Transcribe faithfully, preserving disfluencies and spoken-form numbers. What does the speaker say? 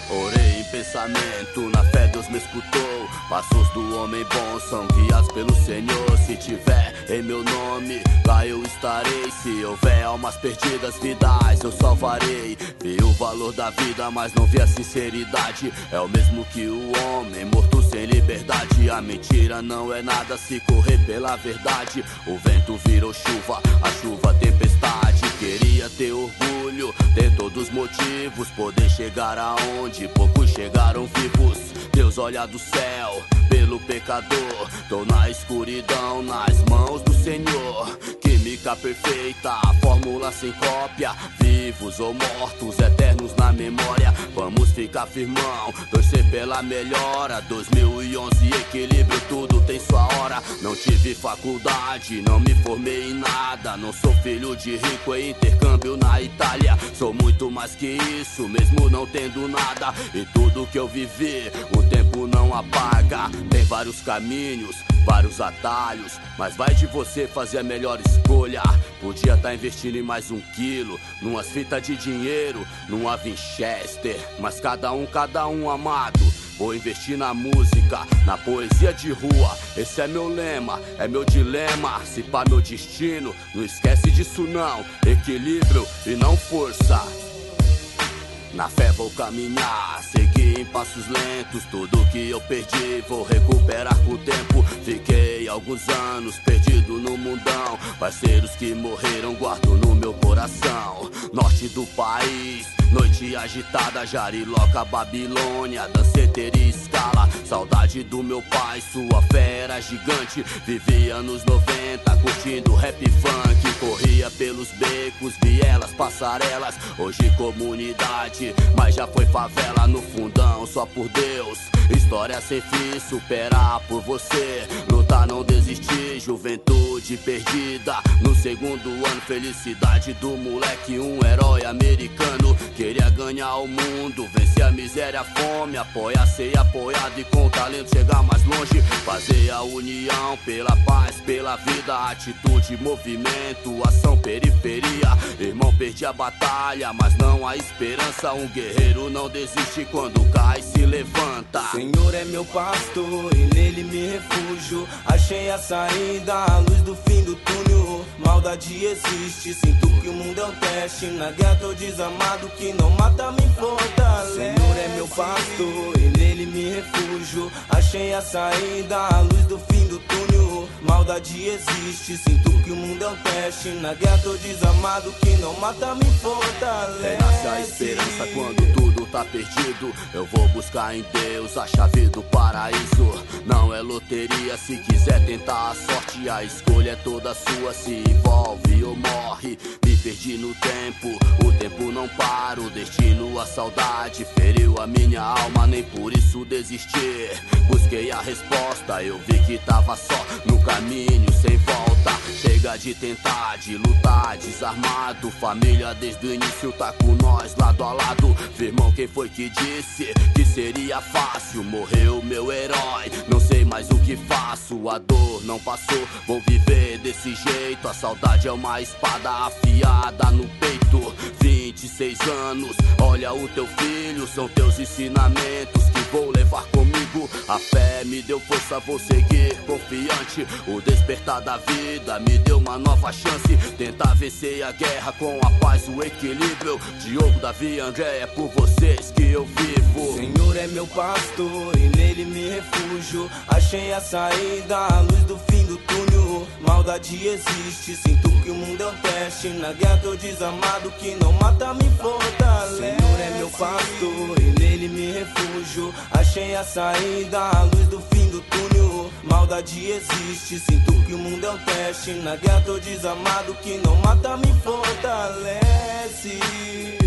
Orei em pensamento, na fé Deus me escutou. Passos do homem bom são guiados pelo Senhor. Se tiver em meu nome, lá eu estarei. Se houver almas perdidas, vidas eu salvarei. Vi o valor da vida, mas não vi a sinceridade. É o mesmo que o homem morto sem liberdade. A mentira não é nada se correr pela verdade. O vento virou chuva, a chuva tempestade. Queria ter orgulho, ter todos os motivos, poder chegar aonde poucos chegaram vivos. Deus olha do céu pelo pecador. Tô na escuridão, nas mãos do Senhor. Química perfeita, a fórmula sem cópia. Vivos ou mortos, eternos na memória. Vamos ficar firmão, torcer pela melhora. dois mil e onze, equilíbrio, tudo tem sua hora. Não tive faculdade, não me formei em nada. Não sou filho de rico em intercâmbio na Itália. Sou muito mais que isso, mesmo não tendo nada. E tudo que eu vivi, o tempo não apaga. Tem vários caminhos, vários atalhos, mas vai de você fazer a melhor escolha. Podia tá investindo em mais um quilo, numas fitas de dinheiro, numa Winchester. Mas cada um, cada um, amado. Vou investir na música, na poesia de rua. Esse é meu lema, é meu dilema. Se pá meu destino, não esquece disso não. Equilíbrio e não força. Na fé vou caminhar, seguir em passos lentos. Tudo que eu perdi vou recuperar com o tempo. Fiquei alguns anos perdido no mundão. Parceiros que morreram guardo no meu coração. Norte do país, noite agitada, Jariloca, Babilônia, danceteria escala. Saudade do meu pai, sua fé era gigante. Vivia anos noventa, curtindo rap funk. Corria pelos becos, vielas, passarelas. Hoje comunidade, mas já foi favela no fundão, só por Deus. História sem fim, superar por você. Lutar, não desistir, juventude perdida. No segundo ano, felicidade do moleque, um herói americano. Queria ganhar o mundo, vencer a miséria, a fome. Apoiar, ser apoiado e com talento chegar mais longe. Fazer a união pela paz, pela vida. Atitude, movimento, ação, periferia. Irmão, perdi a batalha, mas não há esperança. Um guerreiro não desiste, quando cai se levanta. Senhor é meu pastor e nele me refugio. Achei a saída, a luz do fim do túnel. Maldade existe, sinto que o mundo é um teste. Na guerra tô desamado, que não mata me fortalece. Senhor é meu pastor e nele me refugio. Achei a saída, a luz do fim do túnel. Maldade existe, sinto que o mundo é um teste. Na guerra tô desamado, que não mata me fortalece. Renasce a esperança quando tudo tá perdido. Eu vou buscar em Deus a chave do paraíso. Não é loteria, se quiser tentar a sorte. A escolha é toda sua, se envolve ou morre. Me perdi no tempo, o tempo não para. O destino, a saudade feriu a minha alma, nem por isso desisti. Busquei a resposta, eu vi que tava só no caminho sem volta. Chega de tentar, de lutar desarmado. Família desde o início tá com nós lado a lado. Firmão, quem foi que disse que seria fácil? Morreu meu herói, não sei mais o que faço. A dor não passou, vou viver desse jeito. A saudade é uma espada afiada no peito. Vinte e seis anos, olha o teu filho. São teus ensinamentos que vou levar comigo. A fé me deu força, vou seguir confiante. O despertar da vida me deu uma nova chance. Tentar vencer a guerra com a paz, o equilíbrio. Diogo, Davi, André, é por vocês que eu vivo. Senhor é meu pastor e nele me refugio. Achei a saída, a luz do fim do túnel. Maldade existe, sinto que o mundo é um teste. Na guerra tô desamado, que não mata me fortalece. Senhor é meu pastor e nele me refugio. Achei a saída, a luz do fim do túnel. Maldade existe, sinto que o mundo é um teste. Na guerra tô desamado, que não mata me fortalece.